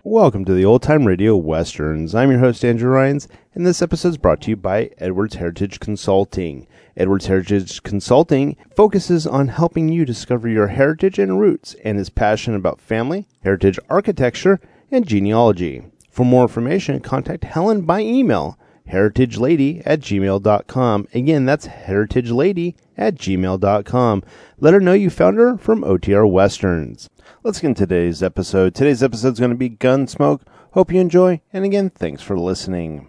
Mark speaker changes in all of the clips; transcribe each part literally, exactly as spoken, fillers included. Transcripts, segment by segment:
Speaker 1: Welcome to the Old Time Radio Westerns. I'm your host, Andrew Rhynes, and this episode is brought to you by Edwards Heritage Consulting. Edwards Heritage Consulting focuses on helping you discover your heritage and roots and is passionate about family, heritage architecture, and genealogy. For more information, contact Helen by email, heritagelady at gmail dot com. Again, that's heritagelady at gmail dot com. Let her know you found her from O T R Westerns. Let's get into today's episode. Today's episode is going to be Gunsmoke. Hope you enjoy, and again, thanks for listening.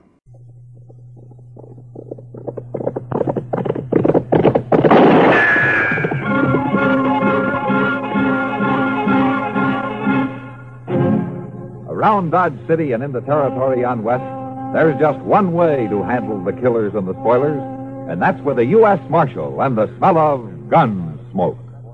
Speaker 2: Around Dodge City and in the territory on West, there's just one way to handle the killers and the spoilers, and that's with a U S Marshal and the smell of Gunsmoke.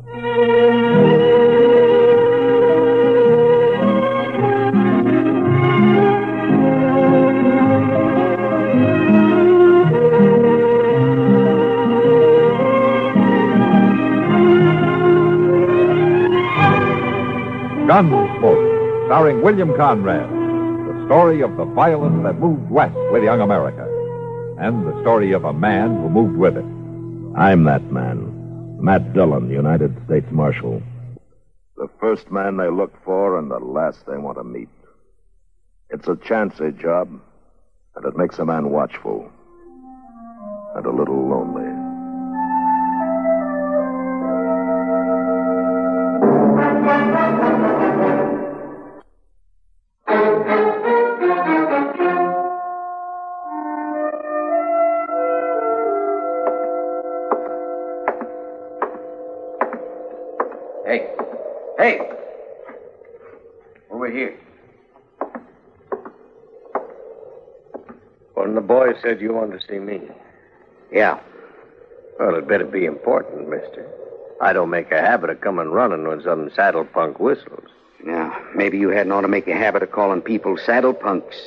Speaker 2: Gunsmoke, starring William Conrad, the story of the violence that moved west with young America, and the story of a man who moved with it.
Speaker 3: I'm that man, Matt Dillon, United States Marshal. The first man they look for and the last they want to meet. It's a chancy job, and it makes a man watchful and a little lonely.
Speaker 4: Hey, hey, over here.
Speaker 5: One of the boys said you wanted to see me.
Speaker 4: Yeah.
Speaker 5: Well, it better be important, mister. I don't make a habit of coming running when some saddle punk whistles.
Speaker 4: Now, maybe you hadn't ought to make a habit of calling people saddle punks.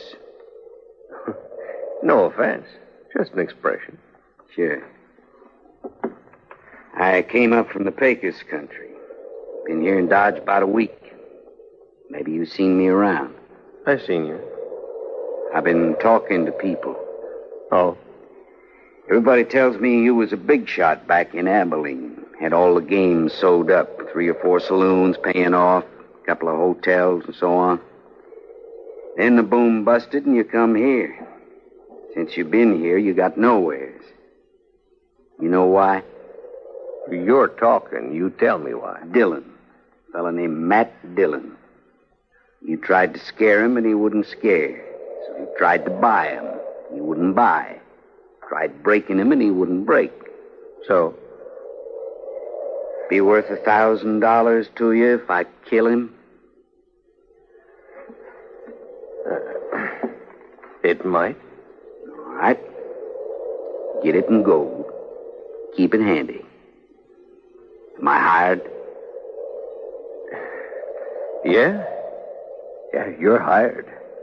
Speaker 5: No offense. Just an expression.
Speaker 4: Sure. I came up from the Pecos country. Been here in Dodge about a week. Maybe you've seen me around.
Speaker 5: I seen you.
Speaker 4: I've been talking to people.
Speaker 5: Oh?
Speaker 4: Everybody tells me you was a big shot back in Abilene. Had all the games sewed up. Three or four saloons paying off. A couple of hotels and so on. Then the boom busted and you come here. Since you've been here, you got nowheres. You know why?
Speaker 5: You're talking. You tell me why.
Speaker 4: Dillon. A fella named Matt Dillon. You tried to scare him and he wouldn't scare. So you tried to buy him. He wouldn't buy. Tried breaking him and he wouldn't break.
Speaker 5: So?
Speaker 4: Be worth a thousand dollars to you if I kill him?
Speaker 5: Uh, it might.
Speaker 4: All right. Get it in gold. Keep it handy. Am I hired?
Speaker 5: Yeah? Yeah, you're hired.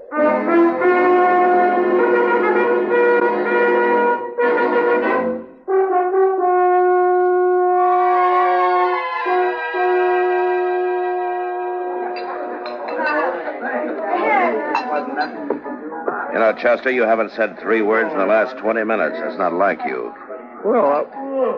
Speaker 3: You know, Chester, you haven't said three words in the last twenty minutes. That's not like you.
Speaker 6: Well,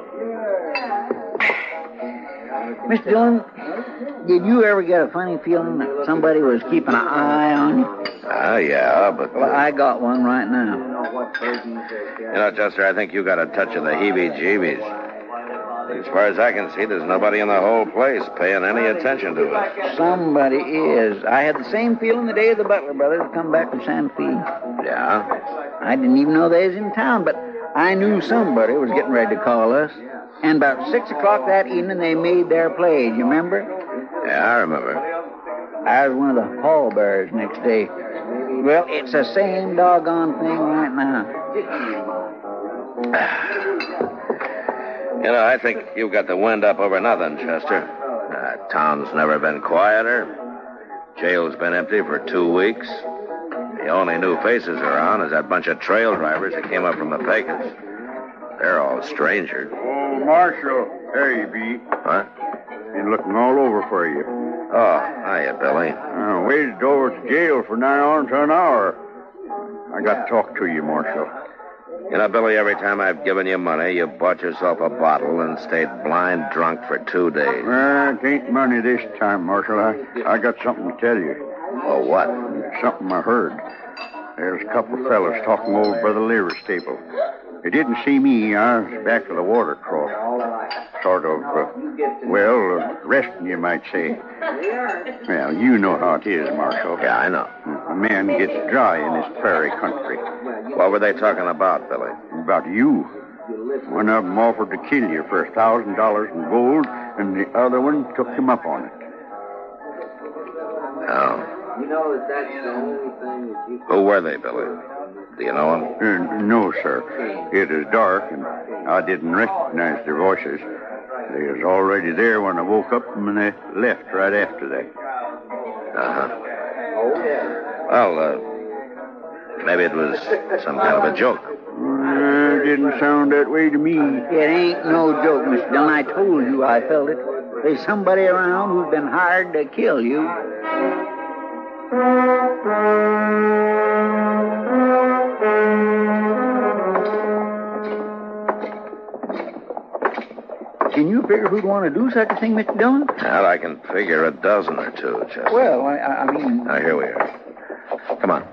Speaker 6: Mister Dillon, did you ever get a funny feeling that somebody was keeping an eye on you?
Speaker 3: Ah, uh, yeah, but...
Speaker 6: Well, I got one right now.
Speaker 3: You know, Chester, I think you got a touch of the heebie-jeebies. As far as I can see, there's nobody in the whole place paying any attention to us.
Speaker 6: Somebody is. I had the same feeling the day the Butler brothers come back from Santa Fe.
Speaker 3: Yeah?
Speaker 6: I didn't even know they was in town, but I knew somebody was getting ready to call us. And about six o'clock that evening, they made their play. You remember?
Speaker 3: Yeah, I remember.
Speaker 6: I was one of the pallbearers next day. Well, it's the same doggone thing right now.
Speaker 3: You know, I think you've got the wind up over nothing, Chester. Uh, town's never been quieter. Jail's been empty for two weeks. The only new faces around is that bunch of trail drivers that came up from the Pecos. They're all strangers.
Speaker 7: Oh, Marshal. There you be.
Speaker 3: Huh?
Speaker 7: Been looking all over for you.
Speaker 3: Oh, hiya, Billy.
Speaker 7: Uh, waited over at the jail for nigh on to an hour. I got to talk to you, Marshal.
Speaker 3: You know, Billy, every time I've given you money, you bought yourself a bottle and stayed blind drunk for two days.
Speaker 7: Well, it ain't money this time, Marshal. I, I got something to tell you.
Speaker 3: Oh, what?
Speaker 7: Something I heard. There's a couple of fellas talking over by the liver stable. They didn't see me. I was back of the water cross. Sort of, uh, well, uh, resting, you might say. Well, you know how it is, Marshal.
Speaker 3: Yeah, I know.
Speaker 7: A man gets dry in this prairie country.
Speaker 3: What were they talking about, Billy?
Speaker 7: About you. One of them offered to kill you for a thousand dollars in gold, and the other one took him up on it.
Speaker 3: Oh. Who were they, Billy? Do you know them?
Speaker 7: Uh, no, sir. It is dark, and I didn't recognize their voices. They was already there when I woke up, and they left right after that.
Speaker 3: Uh-huh. Well, uh, maybe it was some kind of a joke.
Speaker 7: Uh, didn't sound that way to me.
Speaker 6: It ain't no joke, Mister Dillon. I told you I felt it. There's somebody around who's been hired to kill you. Can you figure who'd want to do such a thing, Mister Dillon?
Speaker 3: Well, I can figure a dozen or two, Chester.
Speaker 6: Well, I, I mean...
Speaker 3: Now, here we are. Come on.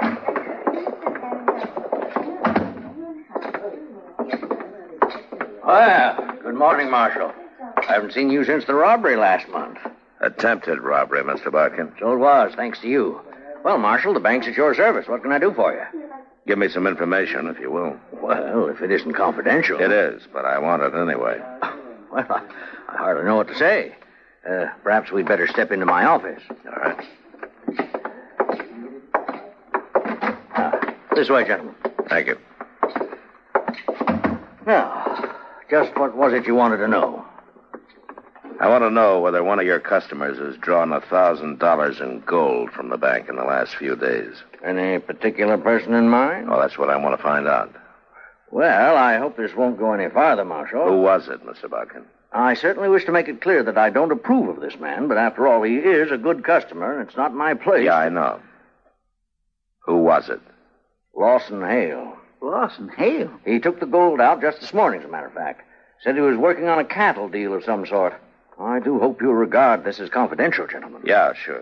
Speaker 5: Well, good morning, Marshal. I haven't seen you since the robbery last month.
Speaker 3: Attempted robbery, Mister Barkin.
Speaker 5: So it was, thanks to you. Well, Marshal, the bank's at your service. What can I do for you?
Speaker 3: Give me some information, if you will.
Speaker 5: Well, if it isn't confidential.
Speaker 3: It is, but I want it anyway.
Speaker 5: Well, I, I hardly know what to say. Uh, perhaps we'd better step into my office.
Speaker 3: All right.
Speaker 5: Uh, this way, gentlemen.
Speaker 3: Thank you.
Speaker 5: Now, just what was it you wanted to know?
Speaker 3: I want to know whether one of your customers has drawn a thousand dollars in gold from the bank in the last few days.
Speaker 5: Any particular person in mind?
Speaker 3: Well, that's what I want to find out.
Speaker 5: Well, I hope this won't go any farther, Marshal.
Speaker 3: Who was it, Mister Barkin?
Speaker 5: I certainly wish to make it clear that I don't approve of this man, but after all, he is a good customer, and it's not my place.
Speaker 3: Yeah, I know. Who was it?
Speaker 5: Lawson Hale.
Speaker 6: Lawson Hale?
Speaker 5: He took the gold out just this morning, as a matter of fact. Said he was working on a cattle deal of some sort. I do hope you'll regard this as confidential, gentlemen.
Speaker 3: Yeah, sure.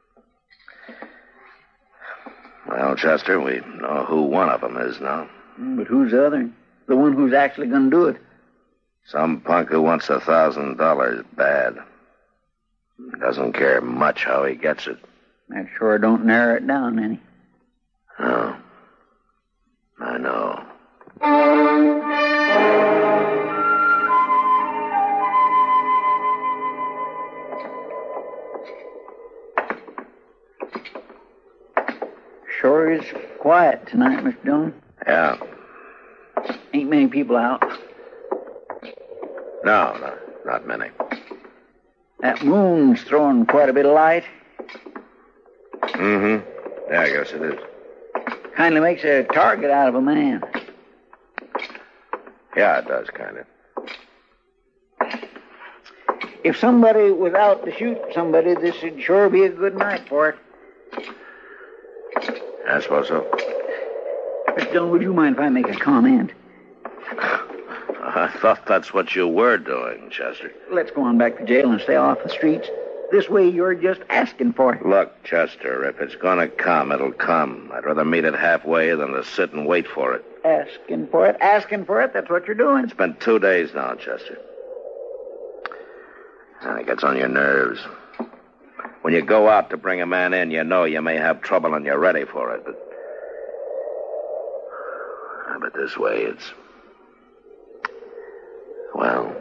Speaker 3: Well, Chester, we know who one of them is now.
Speaker 6: But who's the other? The one who's actually going to do it?
Speaker 3: Some punk who wants a thousand dollars bad. Doesn't care much how he gets it.
Speaker 6: That sure don't narrow it down any.
Speaker 3: No. I know.
Speaker 6: Sure is quiet tonight, Mister Dillon.
Speaker 3: Yeah.
Speaker 6: Ain't many people out.
Speaker 3: No, no, not many.
Speaker 6: That moon's throwing quite a bit of light.
Speaker 3: Mm-hmm. Yeah, I guess it is.
Speaker 6: Kindly makes a target out of a man.
Speaker 3: Yeah, it does, kind of.
Speaker 6: If somebody was out to shoot somebody, this would sure be a good night for it.
Speaker 3: I suppose so.
Speaker 6: Mister Dillon, would you mind if I make a comment?
Speaker 3: I thought that's what you were doing, Chester.
Speaker 6: Let's go on back to jail and stay off the streets. This way you're just asking for it.
Speaker 3: Look, Chester, if it's gonna come, it'll come. I'd rather meet it halfway than to sit and wait for it.
Speaker 6: Asking for it, asking for it, that's what you're doing.
Speaker 3: It's been two days now, Chester. And it gets on your nerves. When you go out to bring a man in, you know you may have trouble and you're ready for it. But, but this way, it's... Well...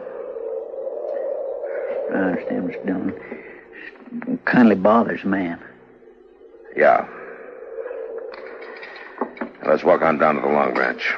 Speaker 6: I understand, Mister Dillon. It kindly bothers a man.
Speaker 3: Yeah. Let's walk on down to the Long Branch.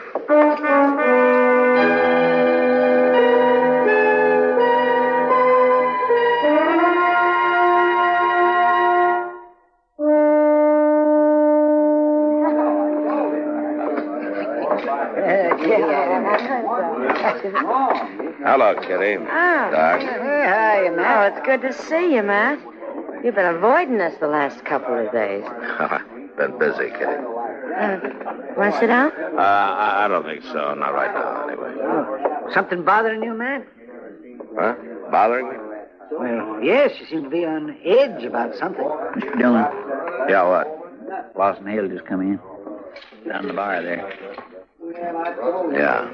Speaker 3: Hello, Kitty.
Speaker 8: Oh.
Speaker 3: Doc.
Speaker 8: Hey, hi, Matt. Oh, it's good to see you, Matt. You've been avoiding us the last couple of days.
Speaker 3: Been busy, Kitty.
Speaker 8: Uh, want to sit down?
Speaker 3: Uh, I I don't think so. Not right now, anyway.
Speaker 6: Oh, something bothering you, Matt?
Speaker 3: Huh? Bothering me?
Speaker 6: Well, yes, you seem to be on edge about something. Mister Dillon.
Speaker 3: Yeah, what?
Speaker 6: Lawson Hale just come in. Down the bar there.
Speaker 3: Yeah.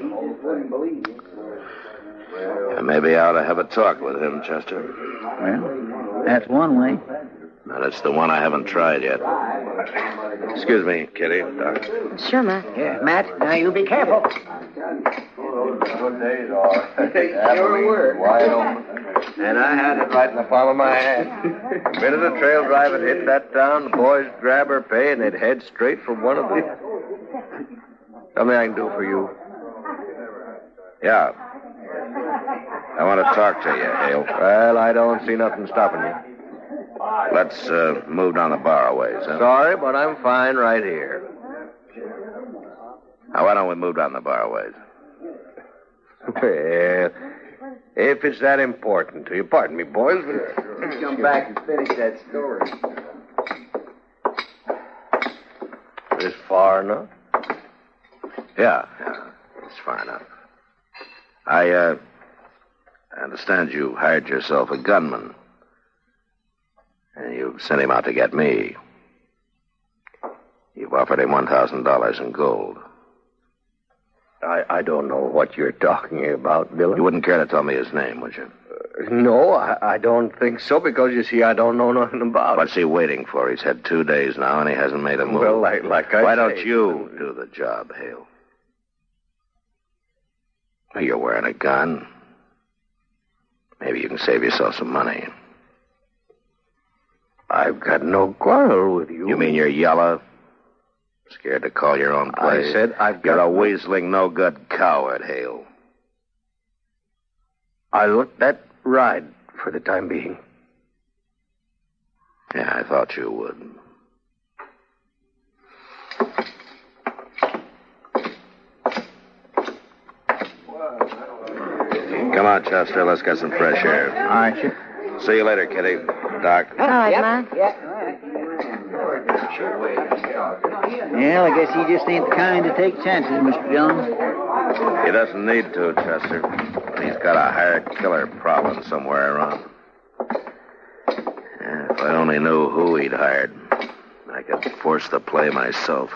Speaker 3: yeah. Maybe I ought to have a talk with him, Chester.
Speaker 6: Well, that's one way.
Speaker 3: And it's the one I haven't tried yet. Excuse me, Kitty. Doc.
Speaker 8: Sure, Matt.
Speaker 6: Yeah, Matt, now you be careful.
Speaker 9: Good days, all right.
Speaker 6: Sure were.
Speaker 9: Wide open. And I had it right in the palm of my hand. The minute the trail driver hit that town, the boys would grab her pay and they'd head straight for one of them. Something I can do for you.
Speaker 3: Yeah. I want to talk to you, Hale.
Speaker 9: Well, I don't see nothing stopping you.
Speaker 3: Let's uh, move down the bar a ways, huh?
Speaker 9: Sorry, but I'm fine right here.
Speaker 3: Now, why don't we move down the bar a ways?
Speaker 9: Well, if it's that important to you, pardon me, boys, but...
Speaker 7: Let's come back and finish that story.
Speaker 9: Is far enough?
Speaker 3: Yeah, yeah, it's far enough. I, uh, I understand you hired yourself a gunman. And you sent him out to get me. You've offered him one thousand dollars in gold.
Speaker 9: I, I don't know what you're talking about, Dillon.
Speaker 3: You wouldn't care to tell me his name, would you?
Speaker 9: Uh, no, I, I don't think so, because, you see, I don't know nothing about
Speaker 3: What's he waiting for? He's had two days now, and he hasn't made a move.
Speaker 9: Well, like, like I
Speaker 3: Why
Speaker 9: say,
Speaker 3: don't you do the job, Hale? You're wearing a gun. Maybe you can save yourself some money.
Speaker 9: I've got no quarrel with you.
Speaker 3: You mean you're yellow? Scared to call your own play?
Speaker 9: I said I've
Speaker 3: You're
Speaker 9: got...
Speaker 3: a weaseling, no-good coward, Hale.
Speaker 9: I'll let that ride for the time being.
Speaker 3: Yeah, I thought you would. Come on, Chester. Let's get some fresh air.
Speaker 6: All right, sure.
Speaker 3: See you later, Kitty. Doc.
Speaker 8: All right,
Speaker 6: yep,
Speaker 8: Matt.
Speaker 6: Yep. Well, I guess he just ain't the kind to take chances, Mister Dillon.
Speaker 3: He doesn't need to, Chester. He's got a hired killer problem somewhere around. Yeah, if I only knew who he'd hired, I could force the play myself.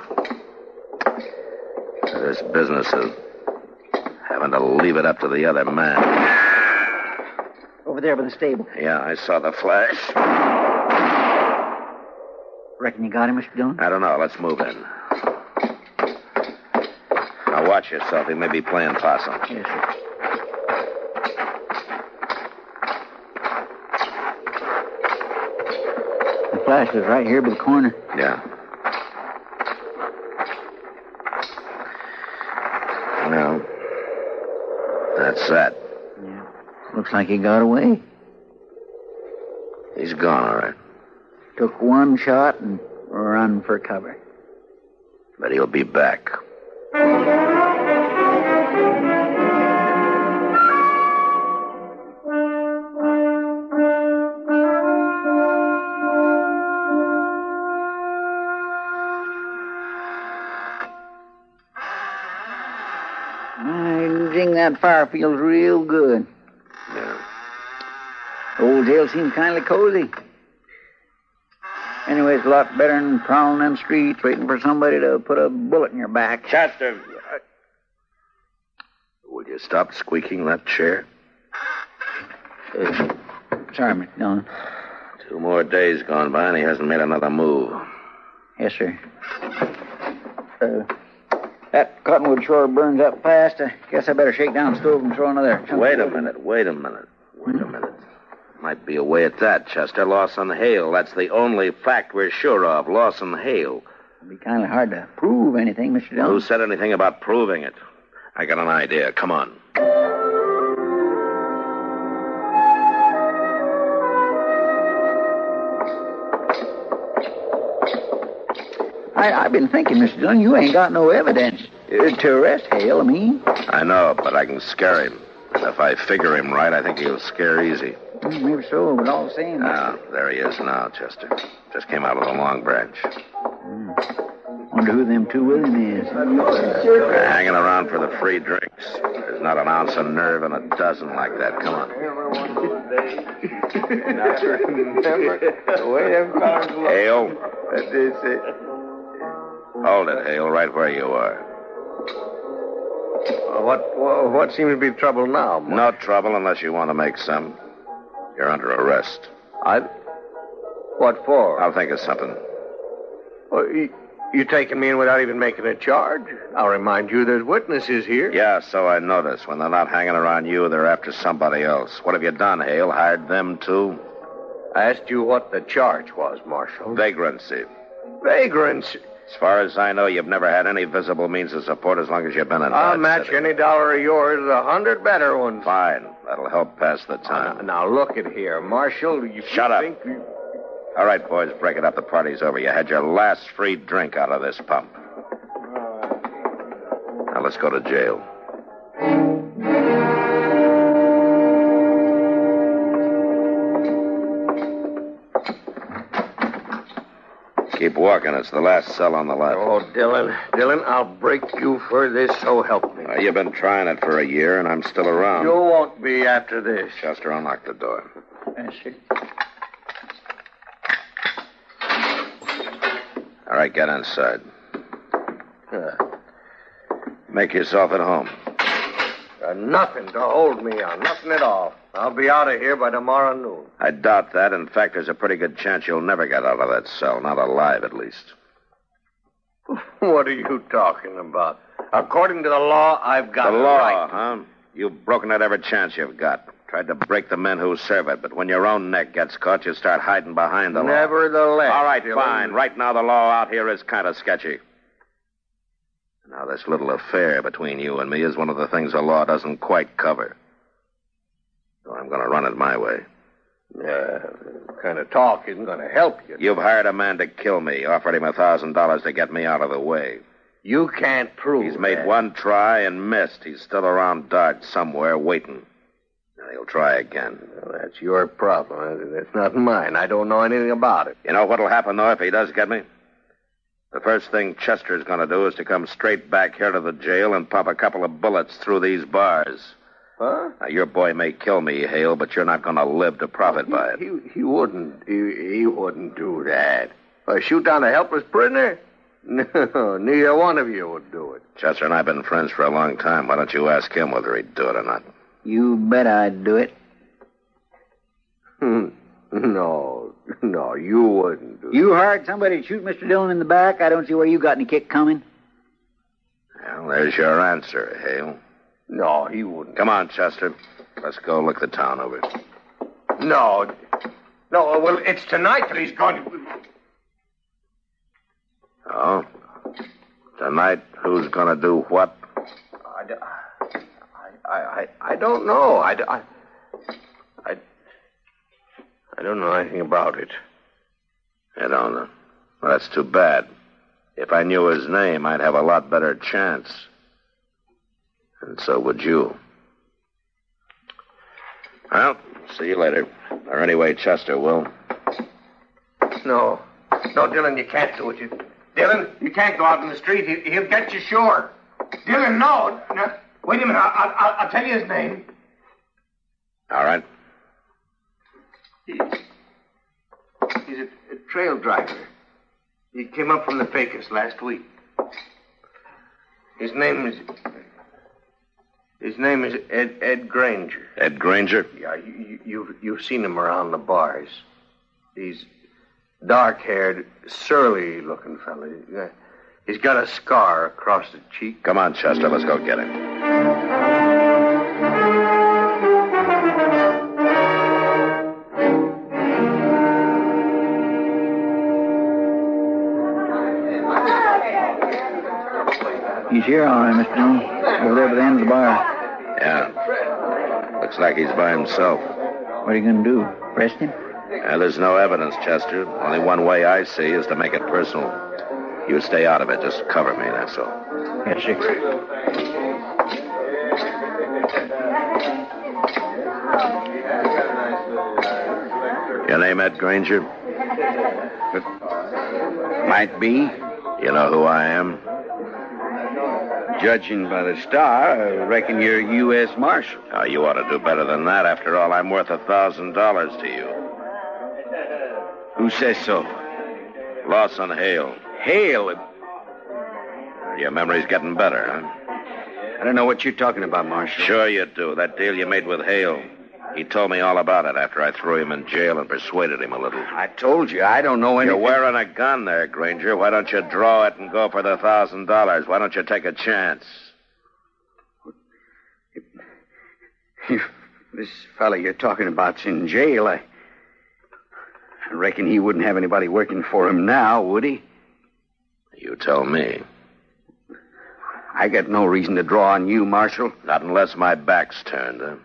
Speaker 3: This business of having to leave it up to the other man.
Speaker 6: Over there by the stable.
Speaker 3: Yeah, I saw the flash.
Speaker 6: Reckon you got him, Mister Dillon?
Speaker 3: I don't know. Let's move in. Now watch yourself. He may be playing possum.
Speaker 6: Yes, sir. The flash was right here by the corner.
Speaker 3: Yeah. Well, that's that.
Speaker 6: Yeah. Looks like he got away.
Speaker 3: He's gone, all right.
Speaker 6: Took one shot and run for cover.
Speaker 3: But he'll be back.
Speaker 6: Zing, that fire feels real good.
Speaker 3: Yeah.
Speaker 6: Old jail seems kindly cozy. Anyway, it's a lot better than prowling them streets waiting for somebody to put a bullet in your back.
Speaker 3: Chester. Will you stop squeaking that chair?
Speaker 6: Uh, sorry, Mister Dillon.
Speaker 3: Two more days gone by and he hasn't made another move.
Speaker 6: Yes, sir. Uh, that cottonwood sure burns up fast. I guess I better shake down the stove and throw another chunk.
Speaker 3: Wait a minute, wait a minute, wait a minute. Might be a way at that, Chester. Lawson Hale. That's the only fact we're sure of. Lawson Hale.
Speaker 6: It'd be kind of hard to prove anything, Mister Dillon.
Speaker 3: Who said anything about proving it? I got an idea. Come on.
Speaker 6: I, I've been thinking, Mister Dillon, you ain't got no evidence uh, to arrest Hale, I mean.
Speaker 3: I know, but I can scare him. If I figure him right, I think he'll scare easy.
Speaker 6: Mm, maybe so, but all the same.
Speaker 3: Ah, there he is now, Chester. Just came out of the Long Branch.
Speaker 6: Mm. Wonder who them two with him is.
Speaker 3: They're hanging around for the free drinks. There's not an ounce of nerve in a dozen like that. Come on. Hale.
Speaker 9: That is it.
Speaker 3: Hold it, Hale, right where you are.
Speaker 9: Uh, what, what what seems to be trouble now, Mark?
Speaker 3: No trouble unless you want to make some. You're under arrest.
Speaker 9: I... What for?
Speaker 3: I'll think of something.
Speaker 9: Well, you, you taking me in without even making a charge? I'll remind you there's witnesses here.
Speaker 3: Yeah, so I notice. When they're not hanging around you, they're after somebody else. What have you done, Hale? Hired them, too?
Speaker 9: I asked you what the charge was, Marshal.
Speaker 3: Vagrancy.
Speaker 9: Vagrancy?
Speaker 3: As far as I know, you've never had any visible means of support as long as you've been in
Speaker 9: I'll
Speaker 3: Dodge
Speaker 9: match
Speaker 3: City.
Speaker 9: any dollar of yours with a hundred better ones.
Speaker 3: Fine. That'll help pass the time.
Speaker 9: Uh, now, look at here, Marshal. You
Speaker 3: Shut up.
Speaker 9: think you...
Speaker 3: All right, boys, break it up. The party's over. You had your last free drink out of this pump. Now let's go to jail. Keep walking. It's the last cell on the left.
Speaker 9: Oh, Dylan, Dylan, I'll break you for this, so help me.
Speaker 3: Uh, you've been trying it for a year, and I'm still around.
Speaker 9: You won't be after this.
Speaker 3: Chester, unlock the door.
Speaker 6: Yes, sir.
Speaker 3: All right, get inside.
Speaker 9: Uh,
Speaker 3: Make yourself at home.
Speaker 9: uh, nothing to hold me on, nothing at all. I'll be out of here by tomorrow noon.
Speaker 3: I doubt that. In fact, there's a pretty good chance you'll never get out of that cell. Not alive, at least.
Speaker 9: What are you talking about? According to the law, I've got
Speaker 3: The
Speaker 9: a
Speaker 3: law,
Speaker 9: right.
Speaker 3: huh? You've broken it every chance you've got. Tried to break the men who serve it, but when your own neck gets caught, you start hiding behind the law.
Speaker 9: Nevertheless.
Speaker 3: All right,
Speaker 9: Dylan,
Speaker 3: fine. Right now, the law out here is kind of sketchy. Now, this little affair between you and me is one of the things the law doesn't quite cover. So I'm going to run it my way.
Speaker 9: Uh, kind of talk isn't going to help you.
Speaker 3: You've hired a man to kill me, offered him a thousand dollars to get me out of the way.
Speaker 9: You can't prove
Speaker 3: He's made
Speaker 9: that.
Speaker 3: one try and missed. He's still around Dodge somewhere waiting. And he'll try again.
Speaker 9: Well, that's your problem. That's not mine. I don't know anything about it.
Speaker 3: You know what'll happen, though, if he does get me? The first thing Chester's going to do is to come straight back here to the jail and pump a couple of bullets through these bars.
Speaker 9: Huh?
Speaker 3: Now, your boy may kill me, Hale, but you're not going to live to profit by it.
Speaker 9: He, he wouldn't. He, he wouldn't do that. Uh, shoot down a helpless prisoner? No, neither one of you would do it.
Speaker 3: Chester and I have been friends for a long time. Why don't you ask him whether he'd do it or not?
Speaker 6: You bet I'd do it.
Speaker 9: No, no, you wouldn't do
Speaker 6: You hired somebody to shoot Mister Dillon in the back? I don't see where you got any kick coming.
Speaker 3: Well, there's your answer, Hale.
Speaker 9: No, he wouldn't.
Speaker 3: Come on, Chester. Let's go look the town over.
Speaker 9: No. No, well, it's tonight that he's going to...
Speaker 3: Oh? Tonight, who's going to do what?
Speaker 9: I, I, I, I don't know. I, I, I, I don't know anything about it.
Speaker 3: You don't know? Well, that's too bad. If I knew his name, I'd have a lot better chance. And so would you. Well, see you later. Or anyway, Chester will.
Speaker 9: No. No, Dylan, you can't do it. You, Dylan, you can't go out in the street. He, he'll get you sure. Dylan, no. no. Wait a minute. I'll, I'll, I'll tell you his name.
Speaker 3: All right.
Speaker 9: He, he's a, a trail driver. He came up from the Pecos last week. His name is... His name is Ed, Ed Granger.
Speaker 3: Ed Granger?
Speaker 9: Yeah, you, you, you've, you've seen him around the bars. He's dark-haired, surly-looking fellow. He's got a scar across the cheek.
Speaker 3: Come on, Chester. Let's go get him.
Speaker 6: He's here, all right, Mister Dillon. Over there by the end of the bar.
Speaker 3: Yeah. Looks like he's by himself.
Speaker 6: What are you going to do? Arrest him?
Speaker 3: Well, there's no evidence, Chester. Only one way I see is to make it personal. You stay out of it. Just cover me, that's all.
Speaker 6: Yes, sir.
Speaker 3: Your name Ed Granger?
Speaker 4: Might be.
Speaker 3: You know who I am?
Speaker 4: Judging by the star, I reckon you're U S Marshal.
Speaker 3: Oh, you ought to do better than that. After all, I'm worth a thousand dollars to you.
Speaker 4: Who says so?
Speaker 3: Lawson Hale.
Speaker 4: Hale?
Speaker 3: Your memory's getting better, huh?
Speaker 4: I don't know what you're talking about, Marshal.
Speaker 3: Sure you do. That deal you made with Hale. He told me all about it after I threw him in jail and persuaded him a little.
Speaker 4: I told you, I don't know anything.
Speaker 3: You're wearing a gun there, Granger. Why don't you draw it and go for the thousand dollars? Why don't you take a chance?
Speaker 4: If this fella you're talking about's in jail, I... I reckon he wouldn't have anybody working for him now, would he?
Speaker 3: You tell me.
Speaker 4: I got no reason to draw on you, Marshal.
Speaker 3: Not unless my back's turned, huh?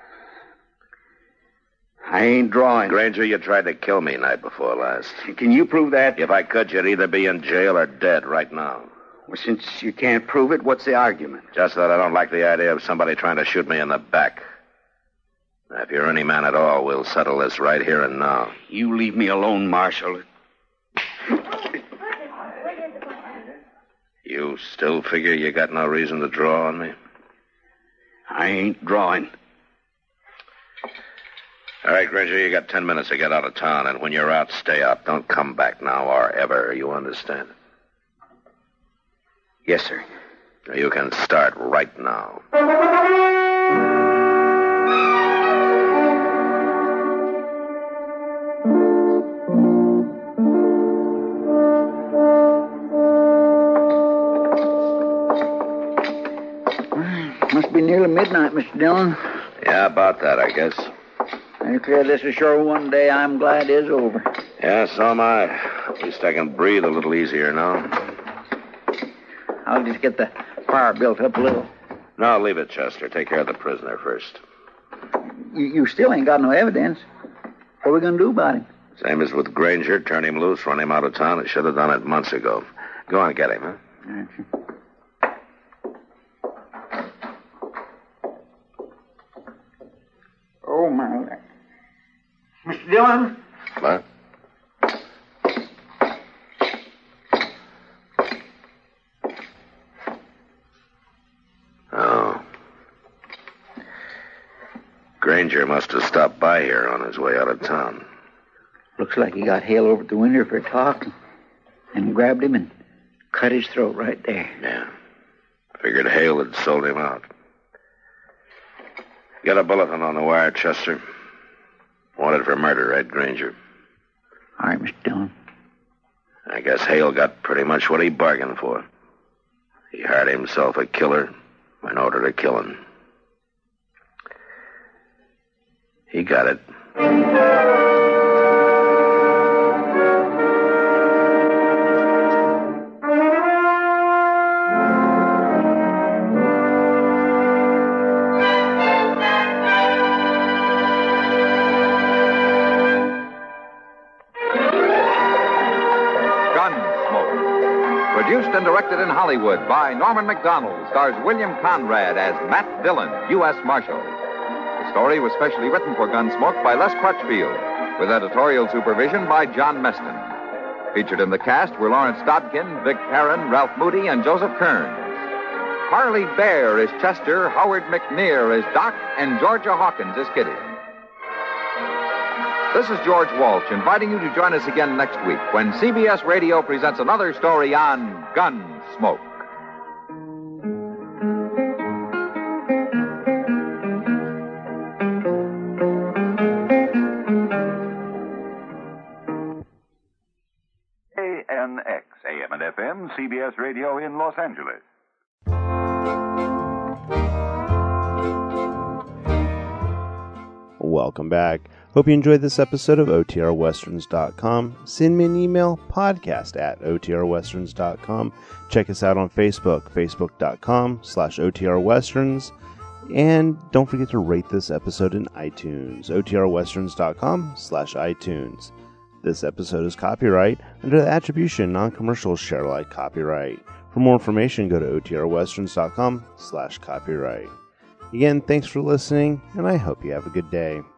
Speaker 4: I ain't drawing.
Speaker 3: Granger, you tried to kill me night before last.
Speaker 4: Can you prove that?
Speaker 3: If I could, you'd either be in jail or dead right now.
Speaker 4: Well, since you can't prove it, what's the argument?
Speaker 3: Just that I don't like the idea of somebody trying to shoot me in the back. Now, if you're any man at all, we'll settle this right here and now.
Speaker 4: You leave me alone, Marshal.
Speaker 3: You still figure you got no reason to draw on me?
Speaker 4: I ain't drawing.
Speaker 3: All right, Granger, you got ten minutes to get out of town, and when you're out, stay out. Don't come back now or ever. You understand?
Speaker 4: Yes, sir.
Speaker 3: You can start right now.
Speaker 6: Must be nearly midnight, Mister Dillon.
Speaker 3: Yeah, about that, I guess.
Speaker 6: I declare this is sure one day I'm glad is over.
Speaker 3: Yeah, so am I. At least I can breathe a little easier now.
Speaker 6: I'll just get the fire built up a little.
Speaker 3: No, leave it, Chester. Take care of the prisoner first.
Speaker 6: You, you still ain't got no evidence. What are we going to do about him?
Speaker 3: Same as with Granger. Turn him loose, run him out of town. I should have done it months ago. Go on, get him, huh?
Speaker 6: Right. Oh, my. Mister Dillon?
Speaker 3: What? Oh. Granger must have stopped by here on his way out of town.
Speaker 6: Looks like he got Hale over at the window for a talk and grabbed him and cut his throat right there.
Speaker 3: Yeah. Figured Hale had sold him out. Get a bulletin on the wire, Chester. Wanted for murder, Ed Granger.
Speaker 6: All right, Mister Dillon.
Speaker 3: I guess Hale got pretty much what he bargained for. He hired himself a killer in order to kill him. He got it.
Speaker 2: Produced and directed in Hollywood by Norman Macdonald, stars William Conrad as Matt Dillon, U S Marshal. The story was specially written for Gunsmoke by Les Crutchfield, with editorial supervision by John Meston. Featured in the cast were Lawrence Dodkin, Vic Perrin, Ralph Moody, and Joseph Kearns. Harley Bear is Chester, Howard McNear is Doc, and Georgia Hawkins is Kitty. This is George Walsh inviting you to join us again next week when C B S Radio presents another story on Gunsmoke.
Speaker 10: A N X, A M and F M, C B S Radio in Los Angeles.
Speaker 1: Welcome back. Hope you enjoyed this episode of O T R Westerns dot com. Send me an email, podcast at O T R Westerns dot com. Check us out on Facebook, Facebook.com slash OTRWesterns. And don't forget to rate this episode in iTunes, O T R Westerns dot com slash iTunes. This episode is copyright under the attribution non-commercial share alike copyright. For more information, go to O T R Westerns dot com slash copyright. Again, thanks for listening, and I hope you have a good day.